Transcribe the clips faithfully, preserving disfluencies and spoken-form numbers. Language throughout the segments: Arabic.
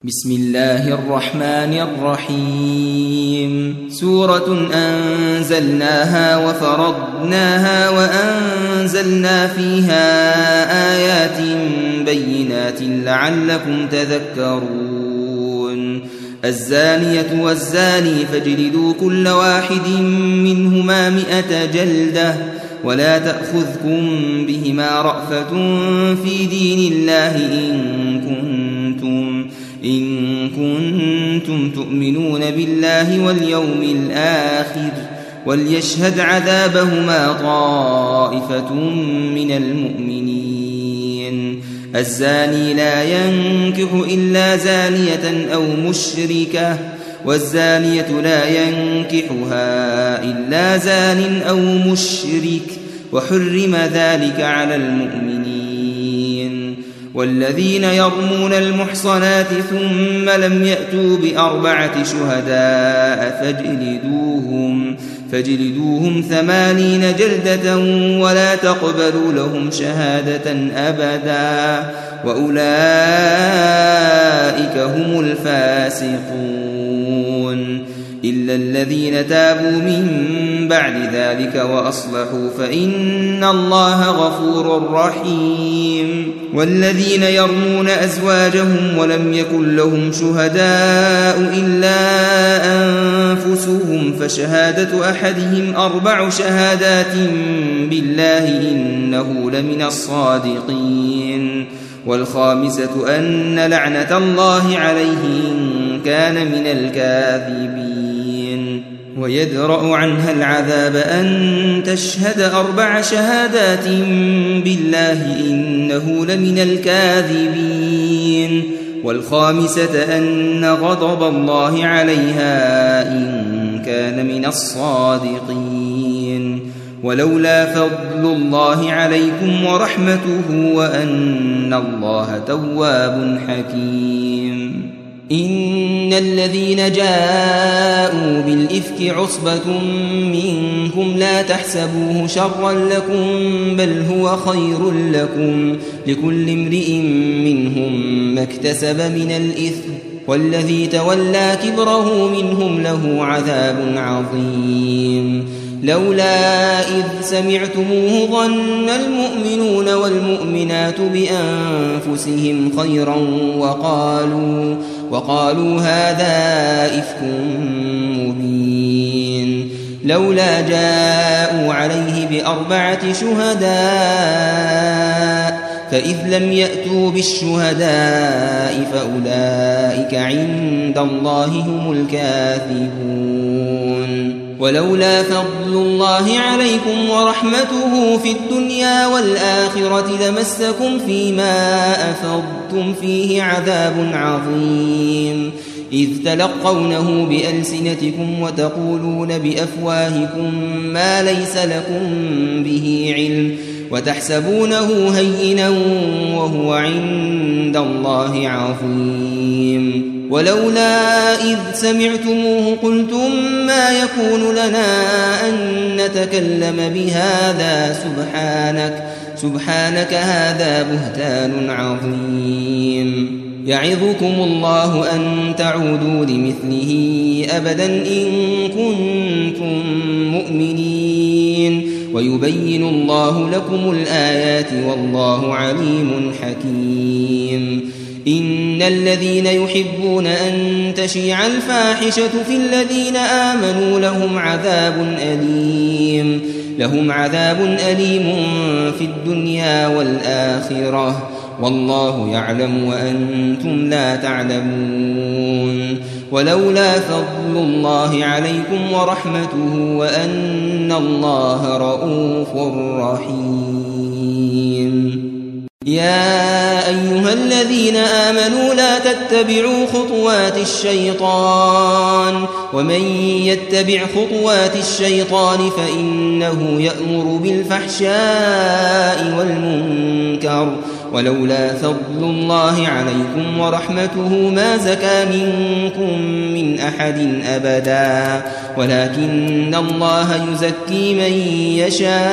بسم الله الرحمن الرحيم سورة أنزلناها وفرضناها وأنزلنا فيها آيات بينات لعلكم تذكرون الزانية والزاني فاجلدوا كل واحد منهما مئة جلدة ولا تأخذكم بهما رأفة في دين الله إن كنتم إن كنتم تؤمنون بالله واليوم الآخر وليشهد عذابهما طائفة من المؤمنين الزاني لا ينكح إلا زانية أو مشركة والزانية لا ينكحها إلا زان أو مشرك وحرم ذلك على المؤمنين والذين يرمون المحصنات ثم لم يأتوا بأربعة شهداء فاجلدوهم فاجلدوهم ثمانين جلدة ولا تقبلوا لهم شهادة أبدا وأولئك هم الفاسقون إلا الذين تابوا من بعد ذلك وأصلحوا فإن الله غفور رحيم والذين يرمون أزواجهم ولم يكن لهم شهداء إلا أنفسهم فشهادة أحدهم أربع شهادات بالله إنه لمن الصادقين والخامسة أن لعنة الله عليه إن كان من الكاذبين ويدرأ عنها العذاب أن تشهد أربع شهادات بالله إنه لمن الكاذبين والخامسة أن غضب الله عليها إن كان من الصادقين ولولا فضل الله عليكم ورحمته وأن الله تواب حكيم إن الذين جاءوا بالإفك عصبة منكم لا تحسبوه شرا لكم بل هو خير لكم لكل امرئ منهم ما اكتسب من الإثم والذي تولى كبره منهم له عذاب عظيم لولا إذ سمعتموه ظن المؤمنون والمؤمنات بأنفسهم خيرا وقالوا, وقالوا هذا إفك مبين لولا جاءوا عليه بأربعة شهداء فإذ لم يأتوا بالشهداء فأولئك عند الله هم الكاذبون ولولا فضل الله عليكم ورحمته في الدنيا والآخرة لمسكم فيما أفضتم فيه عذاب عظيم إذ تلقونه بألسنتكم وتقولون بأفواهكم ما ليس لكم به علم وتحسبونه هينا وهو عند الله عظيم ولولا إذ سمعتموه قلتم ما يكون لنا أن نتكلم بهذا سبحانك سبحانك هذا بهتان عظيم يعظكم الله أن تعودوا لمثله أبدا إن كنتم مؤمنين ويبين الله لكم الآيات والله عليم حكيم إن الذين يحبون أن تشيع الفاحشة في الذين آمنوا لهم عذاب أليم لهم عذاب أليم في الدنيا والآخرة والله يعلم وأنتم لا تعلمون ولولا فضل الله عليكم ورحمته وأن الله رؤوف رحيم يا أيها الذين آمنوا لا تتبعوا خطوات الشيطان ومن يتبع خطوات الشيطان فإنه يأمر بالفحشاء والمنكر ولولا فضل الله عليكم ورحمته ما زكى منكم من أحد أبدا ولكن الله يزكي من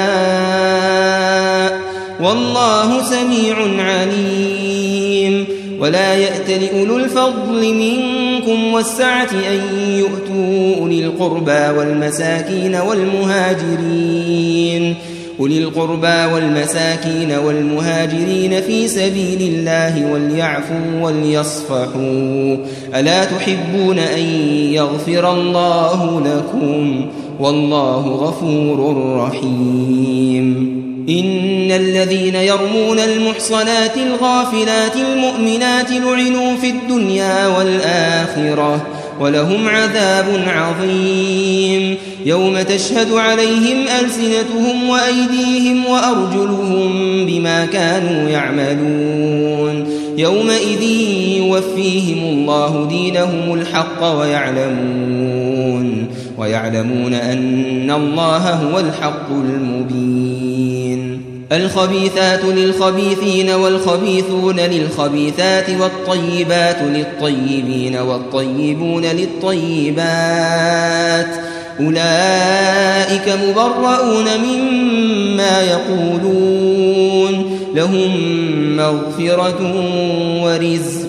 يشاء والله سميع عليم ولا يأتل أولو الفضل منكم والسعة أن يؤتوا أولي القربى والمساكين والمهاجرين أولي القربى والمساكين والمهاجرين في سبيل الله وليعفوا وليصفحوا ألا تحبون أن يغفر الله لكم والله غفور رحيم إن الذين يرمون المحصنات الغافلات المؤمنات لعنوا في الدنيا والآخرة ولهم عذاب عظيم يوم تشهد عليهم ألسنتهم وأيديهم وأرجلهم بما كانوا يعملون يومئذ يوفيهم الله دينهم الحق ويعلمون ويعلمون أن الله هو الحق المبين الخبيثات للخبيثين والخبيثون للخبيثات والطيبات للطيبين والطيبون للطيبات أولئك مبرؤون مما يقولون لهم مغفرة ورزق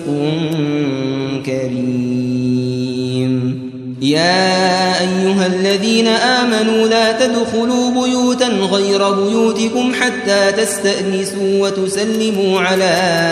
كريم يا أيها الذين آمنوا لا تدخلوا بيوتا غير بيوتكم حتى تستأنسوا وتسلموا على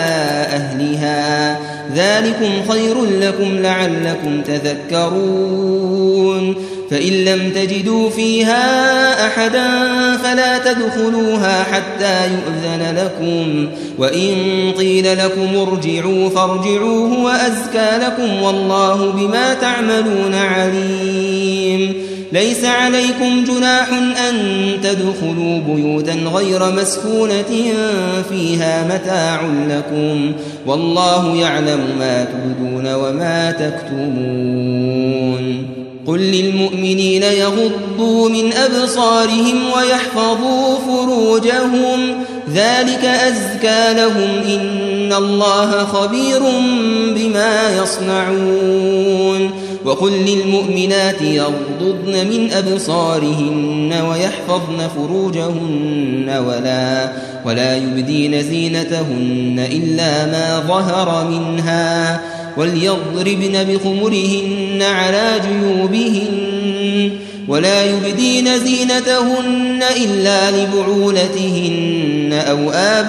أهلها ذلكم خير لكم لعلكم تذكرون فإن لم تجدوا فيها أحدا فلا تدخلوها حتى يؤذن لكم وإن قيل لكم ارجعوا فارجعوا هو أزكى لكم والله بما تعملون عليم ليس عليكم جناح أن تدخلوا بيوتا غير مسكونة فيها متاع لكم والله يعلم ما تبدون وما تكتمون قل للمؤمنين يغضوا من أبصارهم ويحفظوا فروجهم ذلك أزكى لهم إن الله خبير بما يصنعون وقل للمؤمنات يغضضن من أبصارهن ويحفظن فروجهن ولا, ولا يبدين زينتهن إلا ما ظهر منها وليضربن بخمرهن على جيوبهن ولا يبدين زينتهن إلا لبعولتهن أو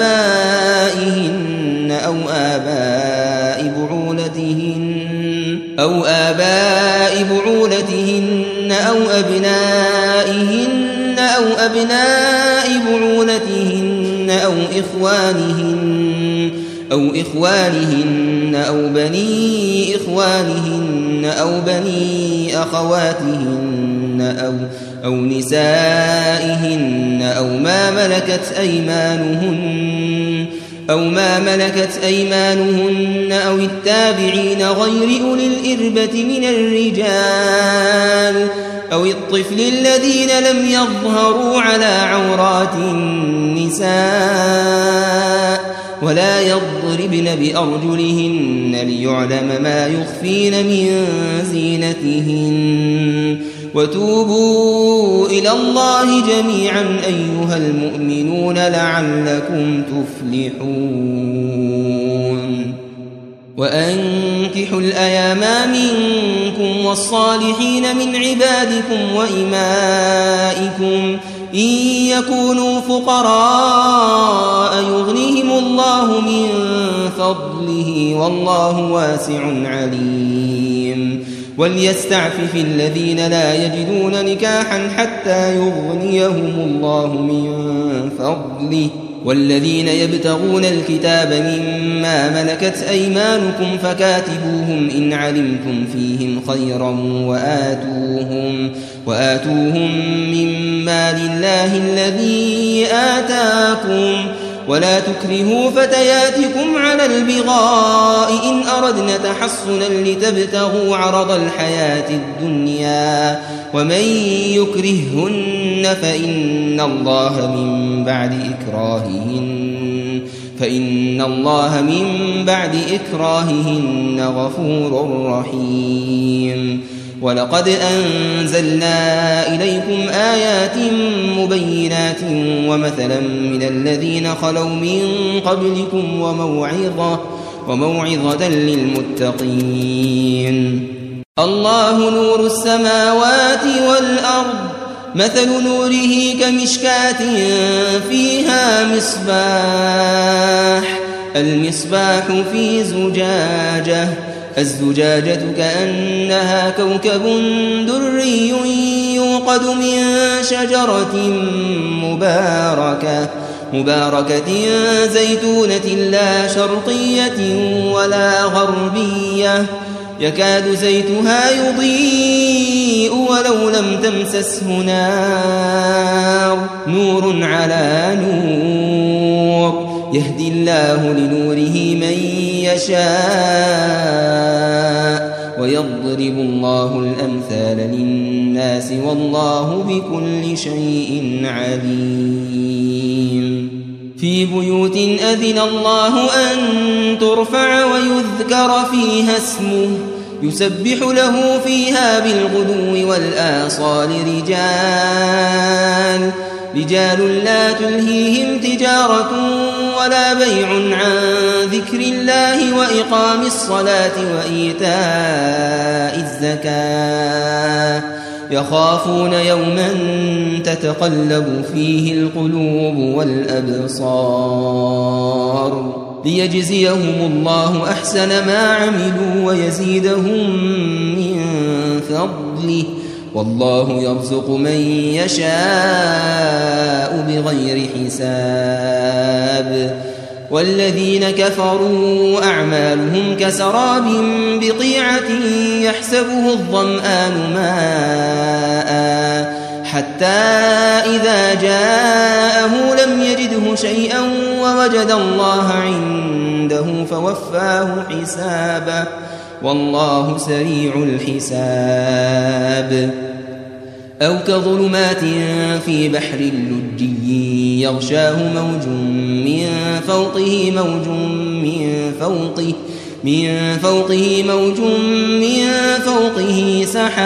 آبائهن أو آباء بعولتهن أو آباء بعولتهن أو أبنائهن أو أبناء بعولتهن أو إخوانهن أو إخوانهن أو بني إخوانهن أو بني أخواتهن أو أو نسائهن أو ما ملكت أيمانهن أو ما ملكت أيمانهن أو التابعين غير أولي الإربة من الرجال أو الطفل الذين لم يظهروا على عورات النساء ولا يضربن بأرجلهن ليعلم ما يخفين من زينتهن وتوبوا إلى الله جميعا أيها المؤمنون لعلكم تفلحون وأنكحوا الأيام منكم والصالحين من عبادكم وإمائكم إن يكونوا فقراء يغنيهم الله من فضله والله واسع عليم وليستعفف الذين لا يجدون نكاحا حتى يغنيهم الله من فضله والذين يبتغون الكتاب مما ملكت أيمانكم فكاتبوهم إن علمتم فيهم خيرا وآتوهم, وآتوهم مما لله الذي آتاكم ولا تكرهوا فتياتكم على البغاء إن أردنا تحصنا لتبتغوا عرض الحياة الدنيا ومن يكرههن فإن الله من بعد إكراههن فإن الله من بعد إكراههن غفور رحيم ولقد أنزلنا إليكم آيات مبينات ومثلا من الذين خلوا من قبلكم وموعظة وموعظة للمتقين. الله نور السماوات والأرض، مثل نوره كمشكاة فيها مصباح، المصباح في زجاجة، الزجاجة كأنها كوكب دري يوقد من شجرة مباركة مباركة زيتونة لا شرقية ولا غربية، يكاد زيتها يضيء ولو لم تمسسه نار، نور على نور، يهدي الله لنوره من يشاء ويضرب الله الأمثال للناس والله بكل شيء عليم. في بيوت أذن الله أن ترفع ويذكر فيها اسمه يسبح له فيها بالغدو والآصال رجال رجال لا تلهيهم تجارة ولا بيع عن ذكر الله وإقام الصلاة وإيتاء الزكاة، يخافون يوما تتقلب فيه القلوب والأبصار، ليجزيهم الله أحسن ما عملوا ويزيدهم من فضله، والله يرزق من يشاء بغير حساب. والذين كفروا أعمالهم كسراب بقيعة يحسبه الظمآن ماء حتى إذا جاءه لم يجده شيئا ووجد الله عنده فوفاه حسابه، والله سريع الحساب. أو كظلمات في بحر لجي يغشاه موج من فوقه موج من فوقه من فوقه موج من فوقه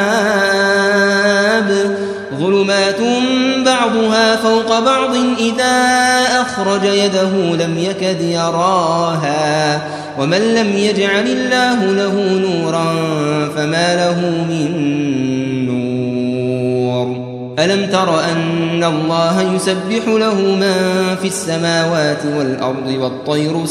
سحاب، ظلمات بعضها فوق بعض إذا أخرج يده لم يكد يراها، ومن لم يجعل الله له نورا فما له من نور. ألم تر أن الله يسبح له من في السماوات والأرض والطير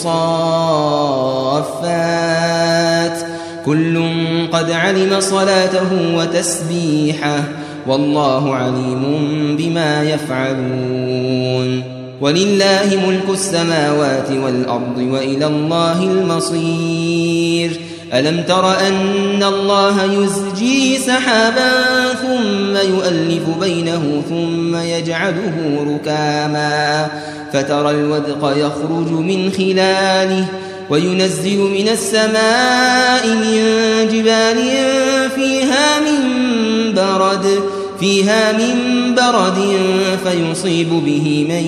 صافات، كل قد علم صلاته وتسبيحه، والله عليم بما يفعلون. ولله ملك السماوات والأرض وإلى الله المصير. ألم تر أن الله يزجي سحابا ثم يؤلف بينه ثم يجعله ركاما فترى الودق يخرج من خلاله وينزل من السماء من جبال فيها من برد فيها من برد فيصيب به من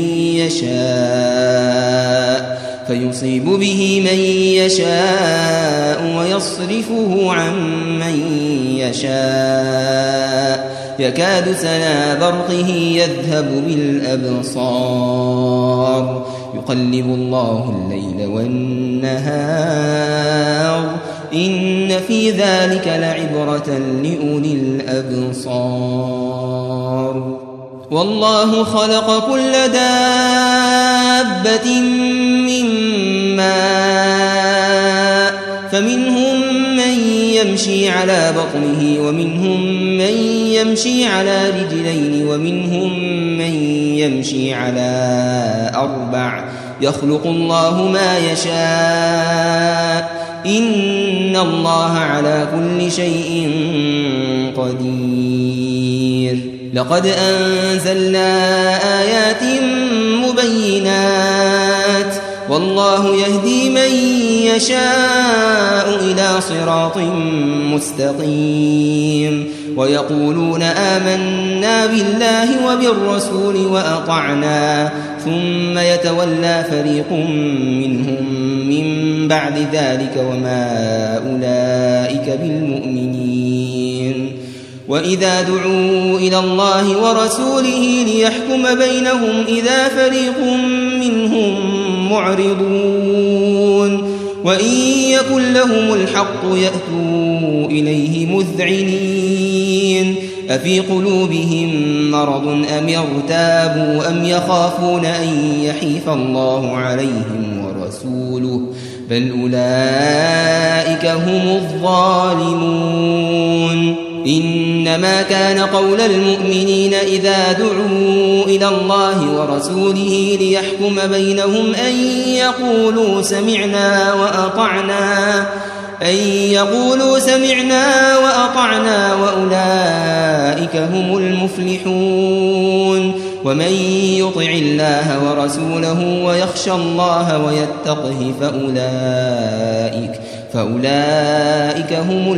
يشاء فيصيب به من يشاء ويصرفه عن من يشاء يكاد سنا برقه يذهب بالأبصار يقلب الله الليل والنهار إن في ذلك لعبرة لأولي الأبصار. والله خلق كل دابة من ماء فمنهم من يمشي على بطنه ومنهم من يمشي على رجلين ومنهم من يمشي على أربع يخلق الله ما يشاء إن الله على كل شيء قدير. لقد أنزلنا آيات مبينات والله يهدي من يشاء إلى صراط مستقيم ويقولون آمنا بالله وبالرسول وأطعنا ثم يتولى فريق منهم من بعد ذلك وما أولئك بالمؤمنين. وإذا دعوا إلى الله ورسوله ليحكم بينهم إذا فريق منهم معرضون وإن يكن لهم الحق يأتوا إليه مذعنين أفي قلوبهم مرض أم ارتابوا أم يخافون أن يحيف الله عليهم ورسوله بل أولئك هم الظالمون إنما كان قول المؤمنين إذا دعوا إلى الله ورسوله ليحكم بينهم أن يقولوا سمعنا وأطعنا أن يقولوا سمعنا وأطعنا وأولئك هم المفلحون ومن يطع الله ورسوله ويخشى الله ويتقه فأولئك فأولئك هم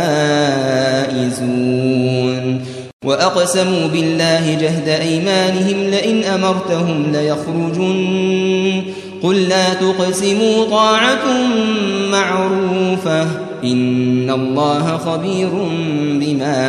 الفائزون وأقسموا بالله جهد أيمانهم لئن أمرتهم ليخرجن قل لا تقسموا طاعة معروفة إن الله خبير بما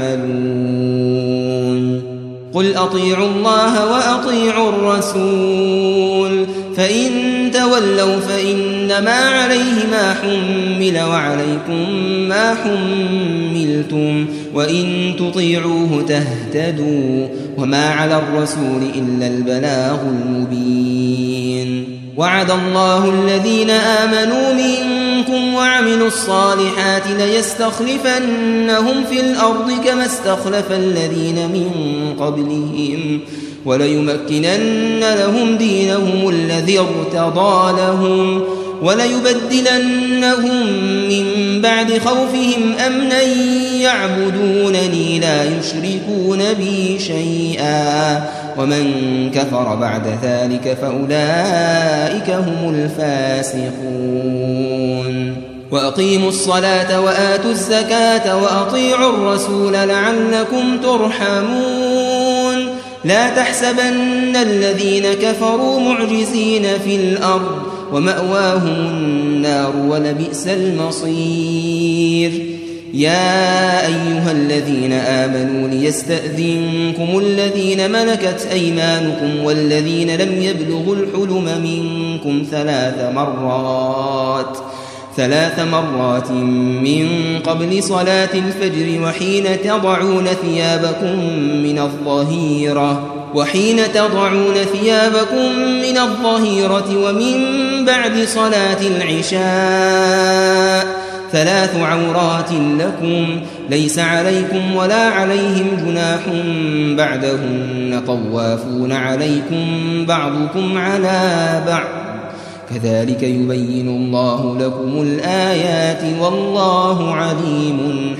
تعملون قل أطيعوا الله وأطيعوا الرسول فإن تولوا فإنما عليه ما حمل وعليكم ما حملتم وإن تطيعوه تهتدوا وما على الرسول إلا البلاغ المبين وعد الله الذين آمنوا منكم وعملوا الصالحات ليستخلفنهم في الأرض كما استخلف الذين من قبلهم وليمكنن لهم دينهم الذي ارتضى لهم وليبدلنهم من بعد خوفهم أمنا يعبدونني لا يشركون بي شيئا ومن كفر بعد ذلك فأولئك هم الفاسقون وأقيموا الصلاة وآتوا الزكاة وأطيعوا الرسول لعلكم ترحمون لا تحسبن الذين كفروا معجزين في الأرض ومأواهم النار ولبئس المصير يا أيها الذين آمنوا ليستأذنكم الذين ملكت أيمانكم والذين لم يبلغوا الحلم منكم ثلاث مرات ثلاث مرات من قبل صلاة الفجر وحين تضعون ثيابكم من الظهيرة وحين تضعون ثيابكم من الظهيرة ومن بعد صلاة العشاء ثلاث عورات لكم ليس عليكم ولا عليهم جناح بعدهن طوافون عليكم بعضكم على بعض كذلك يبين الله لكم الآيات والله عليم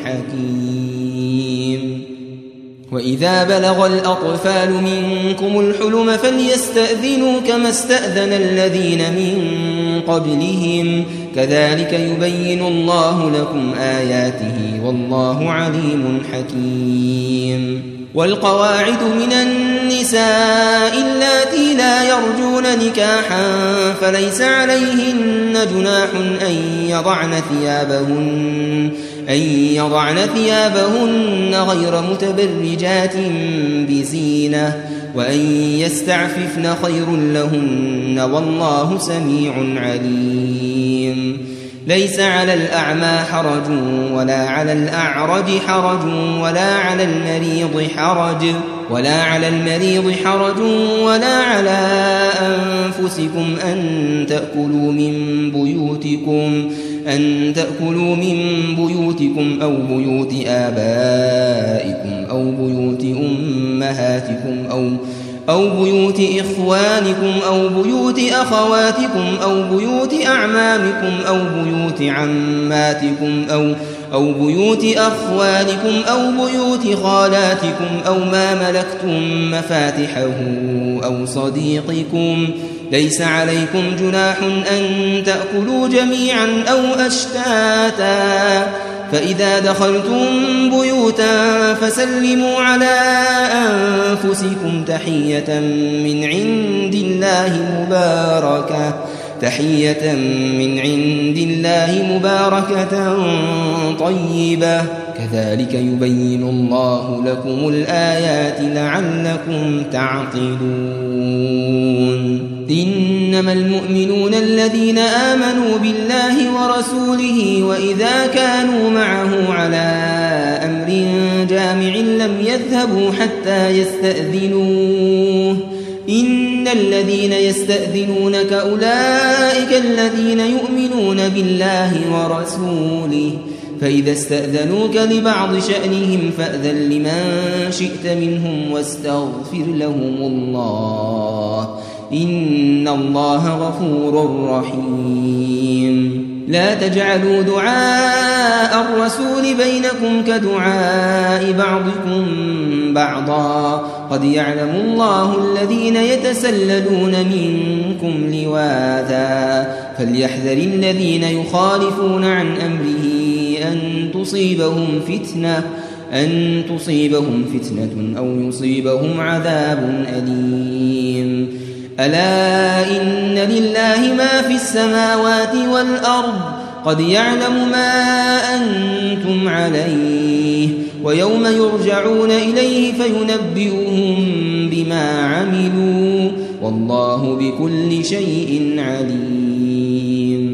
حكيم وإذا بلغ الأطفال منكم الحلم فليستأذنوا كما استأذن الذين من قبلهم كذلك يبين الله لكم آياته والله عليم حكيم والقواعد من النساء اللاتي لا يرجون نكاحا فليس عليهن جناح أن يضعن ثيابهن أن يضعن ثيابهن غير متبرجات بزينة وأن يستعففن خير لهن والله سميع عليم ليس على الأعمى حرج ولا على الأعرج حرج ولا على المريض حرج ولا على المريض حرج ولا على أنفسكم أن تأكلوا من بيوتكم أن تأكلوا من بيوتكم أو بيوت آبائكم أو بيوت أمهاتكم أو أو بيوت إخوانكم أو بيوت أخواتكم أو بيوت أعمامكم أو بيوت عماتكم أو أو بيوت أخوالكم أو بيوت خالاتكم أو ما ملكتم مفاتحه أو صديقكم ليس عليكم جناح أن تأكلوا جميعا أو أشتاتا فإذا دخلتم بيوتا فسلموا على أنفسكم تحية من عند الله مباركة تحية من عند الله مباركة طيبة كذلك يبين الله لكم الآيات لعلكم تعقلون إنما المؤمنون الذين آمنوا بالله ورسوله وإذا كانوا معه على أمر جامع لم يذهبوا حتى يستأذنوه إن الذين يستأذنونك أولئك الذين يؤمنون بالله ورسوله فإذا استأذنوك لبعض شأنهم فأذن لمن شئت منهم واستغفر لهم الله إن الله غفور رحيم لا تجعلوا دعاء الرسول بينكم كدعاء بعضكم بعضا قد يعلم الله الذين يتسللون منكم لواذا فليحذر الذين يخالفون عن أمره أن تصيبهم فتنة أن تصيبهم فتنة أو يصيبهم عذاب أليم ألا إن لله ما في السماوات والأرض قد يعلم ما أنتم عليه ويوم يرجعون إليه فينبئهم بما عملوا والله بكل شيء عليم